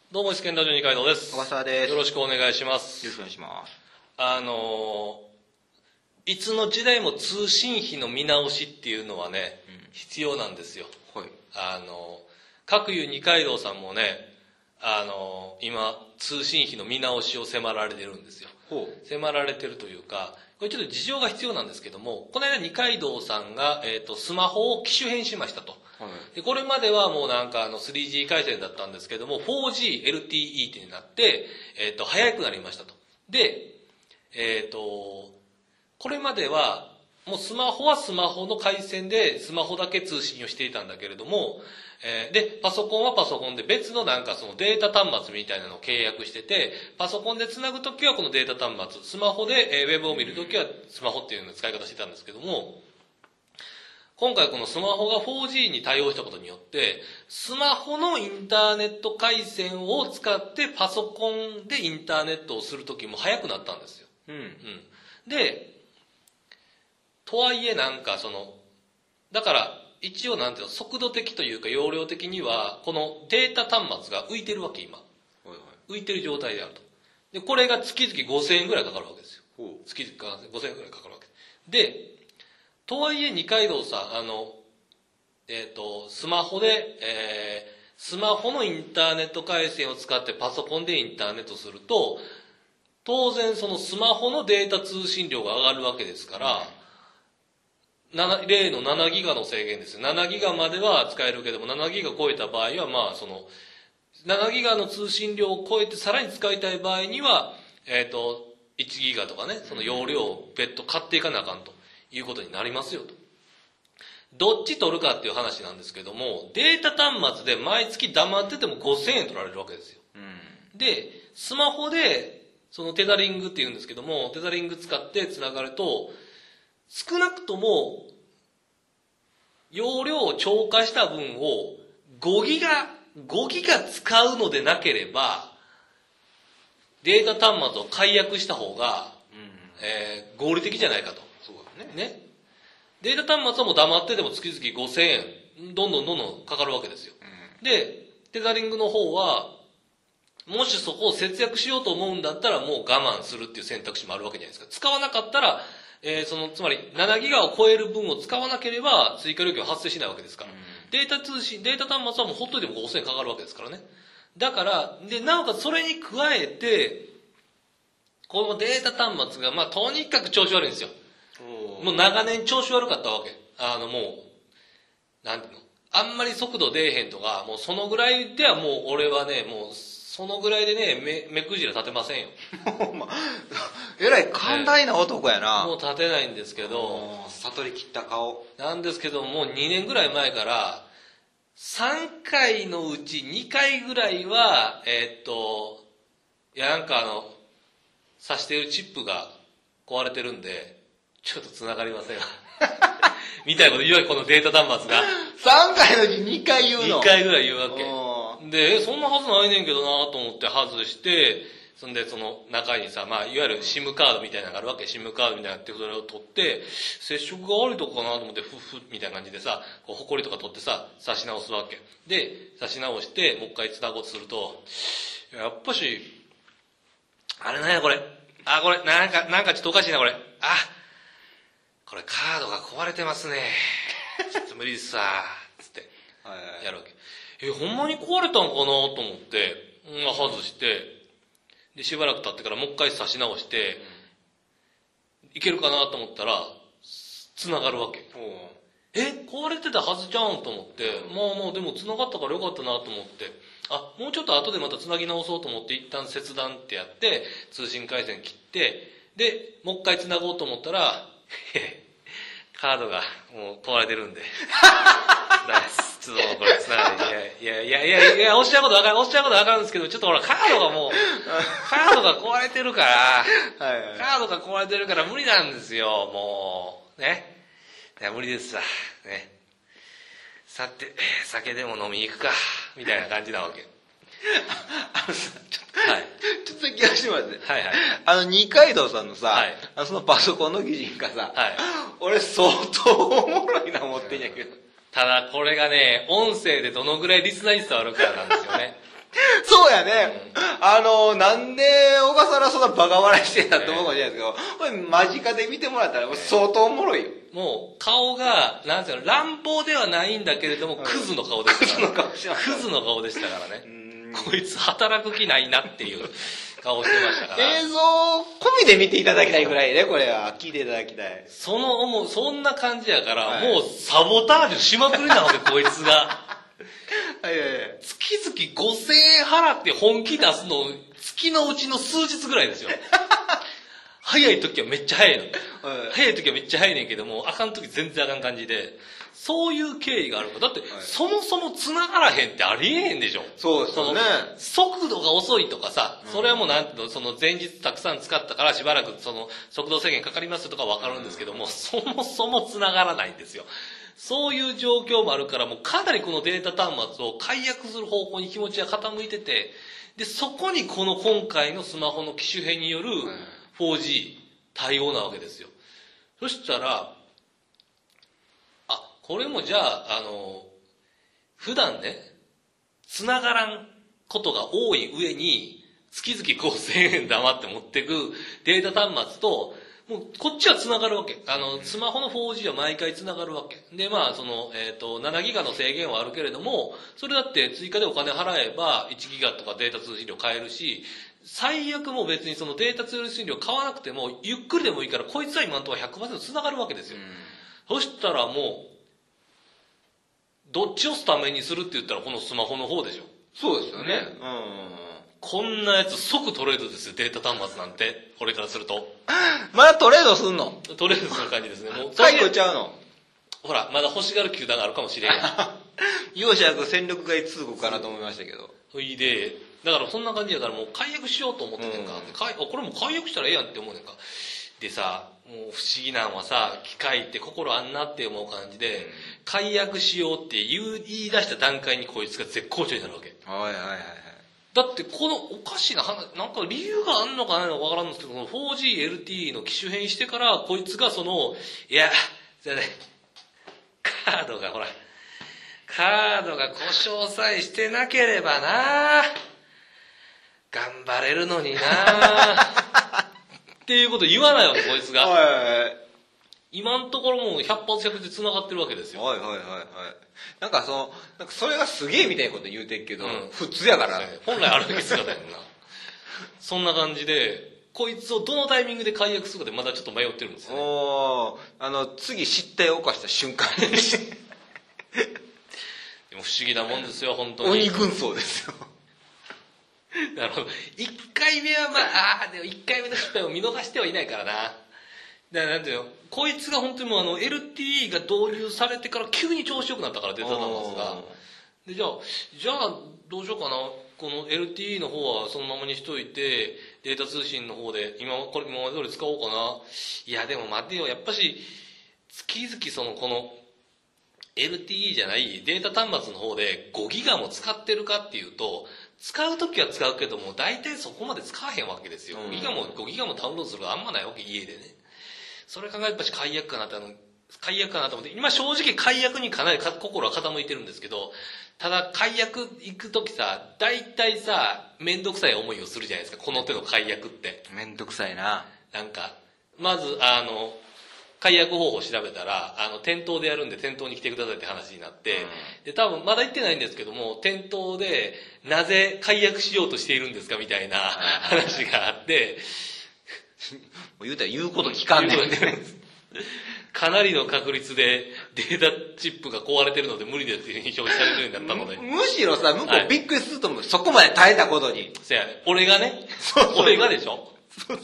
どうも、試験ラジオ二階堂です。 小笠原です。 よろしくお願いします。 よろしくお願いします。 いつの時代も通信費の見直しっていうのはね、必要なんですよ。 はい。 各有二階堂さんもね、今、通信費の見直しを迫られてるんですよ。迫られてるというか、これちょっと事情が必要なんですけども、この間二階堂さんが、スマホを機種変しましたと。はい、でこれまではもうなんか3G 回線だったんですけども、4G LTE ってなって、速くなりましたと。で、これまでは、もうスマホはスマホの回線でスマホだけ通信をしていたんだけれども、で、パソコンはパソコンで別のなんかそのデータ端末みたいなのを契約してて、パソコンで繋ぐときはこのデータ端末、スマホでウェブを見るときはスマホっていうのを使い方してたんですけども、今回このスマホが 4G に対応したことによって、スマホのインターネット回線を使ってパソコンでインターネットをするときも速くなったんですよ。で、とはいえなんかだから一応なんていうの、速度的というか容量的には、このデータ端末が浮いてるわけ今。浮いてる状態であると。で、これが月々5000円ぐらいかかるわけですよ。月々5000円ぐらいかかるわけ。で、とはいえ二階堂さん、スマホで、スマホのインターネット回線を使ってパソコンでインターネットすると、当然そのスマホのデータ通信量が上がるわけですから、例の7ギガの制限ですよ。7ギガまでは使えるけども、7ギガ超えた場合は、まあ7ギガの通信量を超えてさらに使いたい場合には、1ギガとかね、その容量を別途買っていかなあかんということになりますよと。どっち取るかっていう話なんですけども、データ端末で毎月黙ってても5000円取られるわけですよ。で、スマホで、そのテザリングって言うんですけども、テザリング使って繋がると、少なくとも、容量を超過した分を5ギガ使うのでなければ、データ端末を解約した方が、合理的じゃないかと。 そうだね。 データ端末はもう黙ってでも月々5000円、どんどんかかるわけですよ。で、テザリングの方は、もしそこを節約しようと思うんだったらもう我慢するっていう選択肢もあるわけじゃないですか。使わなかったら、つまり7ギガを超える分を使わなければ追加料金は発生しないわけですから。データ端末はもうほっといても5000円かかるわけですからね。だから、で、なおかつそれに加えて、このデータ端末が、まあ、とにかく調子悪いんですよ。もう長年調子悪かったわけ。もう、なんていうの、あんまり速度出えへんとか、もうそのぐらいではもう俺はね、もう、そのぐらいでね、目くじら立てませんよ。 えらい寛大な男やな。 もう立てないんですけど。 悟り切った顔。 なんですけど、もう2年ぐらい前から、3回のうち2回ぐらいは、なんか挿しているチップが壊れてるんで、ちょっと繋がりませんわ。みたいなこと言うわけ、このデータ端末が。 3回のうち2回言うの？ 2 回ぐらい言うわけ。で、そんなはずないねんけどなと思って外して、そんでその中にさ、まあいわゆる SIM カードみたいなのがあるわけ。SIM カードみたいなのってそれを取って、接触が悪いとこかなと思って、ふっみたいな感じでさ、こう埃とか取ってさ、差し直すわけ。で、差し直して、もう一回繋ごうとすると、やっぱし、あれなんやこれ。これ、なんかちょっとおかしいなこれ。これカードが壊れてますね。ちょっと無理ですさ、つって、やるわけ。ほんまに壊れたんかなと思って、外して、で、しばらく経ってからもう一回差し直して、いけるかなと思ったら、繋がるわけ。壊れてたはずじゃんと思って、まあでも繋がったからよかったなと思って、もうちょっと後でまた繋ぎ直そうと思って一旦切断ってやって、通信回線切って、で、もう一回繋ごうと思ったら、カードがもう壊れてるんで。ちょっとこれ繋がない。いや、押しちゃうことわかるんですけど、ちょっとほら、カードが壊れてるから、カードが壊れてるから無理なんですよ、もう。ね。いや、無理ですわ。ね。さて、酒でも飲みに行くか、みたいな感じなわけ。 ちょっと聞かせてもらって。二階堂さんのさ、そのパソコンの擬人化さ、俺相当おもろいな思ってんやけど。 ただこれがね、音声でどのぐらいリスナーに伝わるかなんですよね。 そそうやね。なんで小笠原そんなバカ笑いしてんだって思うかもしれないですけど、これ間近で見てもらったら相当おもろいよ。 もう顔が、なんていうの、乱暴ではないんだけれども、クズの顔でしたから。クズの顔でしたからね。こいつ働く気ないなっていう顔してましたから。 映像込みで見ていただきたいぐらいね、これは。聞いていただきたい。 そんな感じやから、もうサボタージュしまくりなわけ、こいつが。月々5000円払って本気出すの、月のうちの数日ぐらいですよ。早い時はめっちゃ早いの。早い時はめっちゃ早いねんけども、あかん時全然あかん感じで、そういう経緯があるから。だって、そもそも繋がらへんってありえへんでしょ。 そうですよね。 速度が遅いとかさ、それはもうなんていうの、その前日たくさん使ったからしばらくその速度制限かかりますとかわかるんですけども、そもそも繋がらないんですよ。そういう状況もあるから、もうかなりこのデータ端末を解約する方向に気持ちが傾いてて、で、そこにこの今回のスマホの機種変による 4G 対応なわけですよ。そしたら、これもじゃあ、普段ね、繋がらんことが多い上に、月々5000円黙って持ってくデータ端末と、もうこっちは繋がるわけ。スマホの 4G は毎回繋がるわけ。で、7ギガの制限はあるけれども、それだって追加でお金払えば1ギガとかデータ通信量買えるし、最悪も別にそのデータ通信量買わなくても、ゆっくりでもいいから、こいつは今のところ 100% 繋がるわけですよ。そしたらもう、どっちをスタメンにするって言ったらこのスマホの方でしょ。 そうですよね。 こんなやつ即トレードですよ、データ端末なんて。これからすると。 まだトレードすんの？ トレードする感じですね。もう解雇ちゃうの？ ほら、まだ欲しがる球団があるかもしれんやん。 容赦なく戦力外通告かなと思いましたけど。 そいで、だからそんな感じやからもう解約しようと思っててんか。これも解約したらええやんって思うねんか。でさ、もう不思議なんはさ、機械って心あんなって思う感じで、解約しようって言い出した段階にこいつが絶好調になるわけ。だってこのおかしな話、なんか理由があんのかないのかわからんんですけど、この 4G LTE の機種変してから、こいつがその、いや、じゃあね、カードが故障さえしてなければな、頑張れるのになっていうこと言わないわけ、こいつが。今のところもう100発100で繋がってるわけですよ。 なんかそれがすげえみたいなこと言うてるけど、普通やから。 本来あるべき姿やんな。そんな感じで、こいつをどのタイミングで解約するかでまだちょっと迷ってるんですよね。 次失態を犯した瞬間に。でも不思議なもんですよ、本当に。 鬼軍曹ですよ。 なるほど。1回目はでも1回目の失敗を見逃してはいないからな。だからなんていうの、こいつが本当にもうLTE が導入されてから急に調子良くなったからデータ端末が。で、じゃあどうしようかな。この LTE の方はそのままにしといて、データ通信の方で今まで通り使おうかな。いや、でも待てよ。やっぱし、月々この LTE じゃないデータ端末の方で5ギガも使ってるかっていうと、使うときは使うけども、大体そこまで使わへんわけですよ。5ギガもダウンロードするのあんまないわけ、家でね。それ考えやっぱし解約かなと思って、今正直解約にかなり心は傾いてるんですけど、ただ解約行くときさ、大体さ、めんどくさい思いをするじゃないですか、この手の解約って。 めんどくさいな。 なんか、まず解約方法を調べたら、店頭でやるんで店頭に来てくださいって話になって、で、多分まだ言ってないんですけども、店頭でなぜ解約しようとしているんですかみたいな話があって、 言うたら言うこと聞かんねん。 かなりの確率でデータチップが壊れてるので無理ですっていうふうに表示されるようになったので。 むしろさ、向こうびっくりすると思う。そこまで耐えたことに。 そやね。俺がね。俺がでしょ。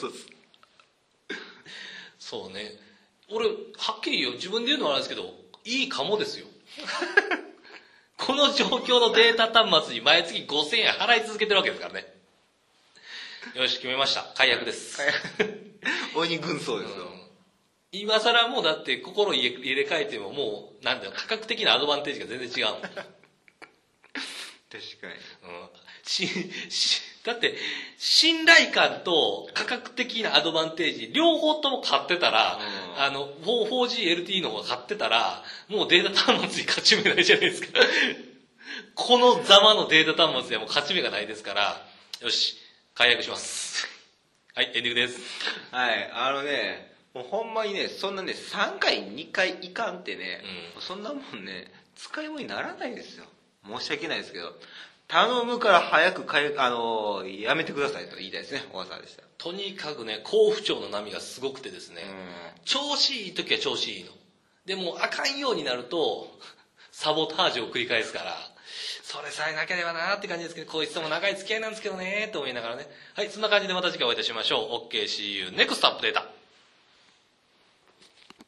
そうね。俺、はっきり言うよ。自分で言うのはあれですけど、いいかもですよ。この状況のデータ端末に毎月5000円払い続けてるわけですからね。よし、決めました。解約です。 鬼軍曹ですよ。 今更もうだって心入れ替えてももう、なんだよ、価格的なアドバンテージが全然違うもん。確かに。 だって、信頼感と価格的なアドバンテージ、両方とも買ってたら、4G LTE の方が買ってたら、もうデータ端末に勝ち目ないじゃないですか。 このざまのデータ端末ではもう勝ち目がないですから、よし、解約します。はい、エンディングです。 はい、もうほんまにね、そんなね、3回、2回いかんってね、そんなもんね、使い物にならないですよ。申し訳ないですけど。頼むから早くやめてくださいと言いたいですね、小笠原でした。 とにかくね、好不調の波がすごくてですね、調子いい時は調子いいの。でも、あかんようになると、サボタージュを繰り返すから、それさえなければなーって感じですけど、こいつとも長い付き合いなんですけどねーって思いながらね。はい、そんな感じでまた次回お会いいたしましょう。OK, see you next update.